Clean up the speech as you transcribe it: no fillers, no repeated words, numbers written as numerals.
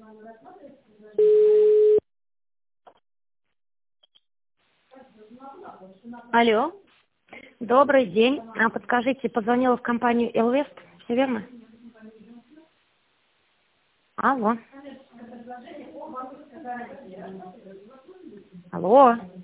Алло. Добрый день. Подскажите, позвонила в компанию Элвест, все верно? Алло. Алло.